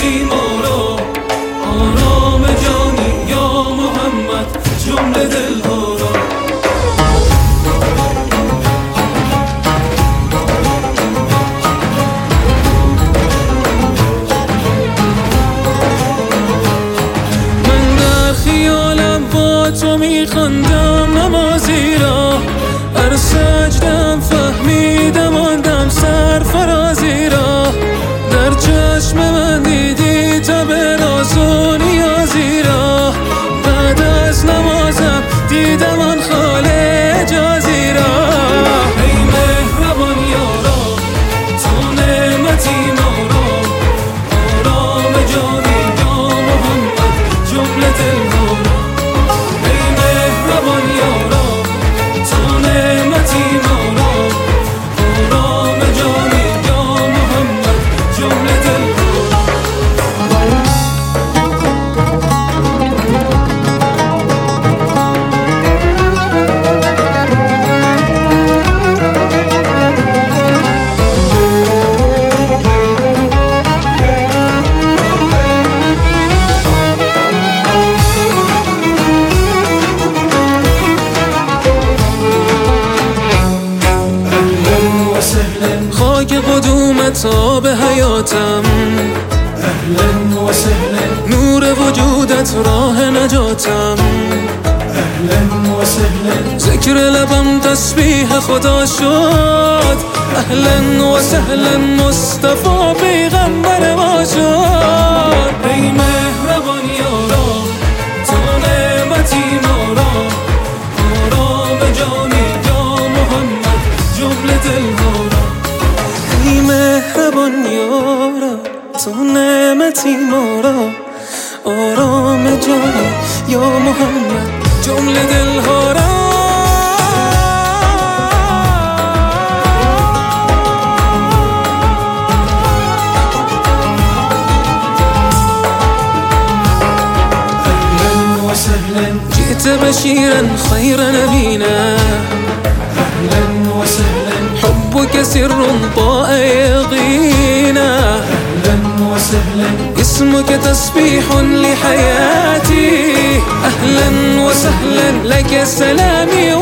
نعمتی ما را، آرام جانی یا محمد جمله دلها را. من در خیالم با تو میخواندم نمازی را، هر سجدم فهمیدم آندم سرفرازی را. در چشم من دیدی تب راز و نیازی را، بعد از نمازم دیدم آن خال اجازی را. ای مهربان یارا تو نعمتی ما را، آرام جانی یا محمد جمله دلها را. ای مهربان یارا تو نعمتی ما را، آرام جانی یا محمد جمله دلها را. خاک قدومت آب حیاتم، اهلا وسهلا نور وجودت راه نجاتم. اهلا وسهلا ذکر لبم تسبیح خدا شد، اهلا و سهلا مصطفی پیغمبر ما شد. ای مهربان یارا تو نعمتی ما را، آرام جانی یا محمد جمله دلها را. ای مهربان یارا تو نعمتی ما را، آرام جانی یا محمد جمله دلها را. اهلا وسهلا جئت بشيرا خير نبينا، اهلا وسهلا حبك سر ضاء يقينا. اهلا وسهلا اسمك تسبيح لحياتي، أهلا وسهلا لك سلامي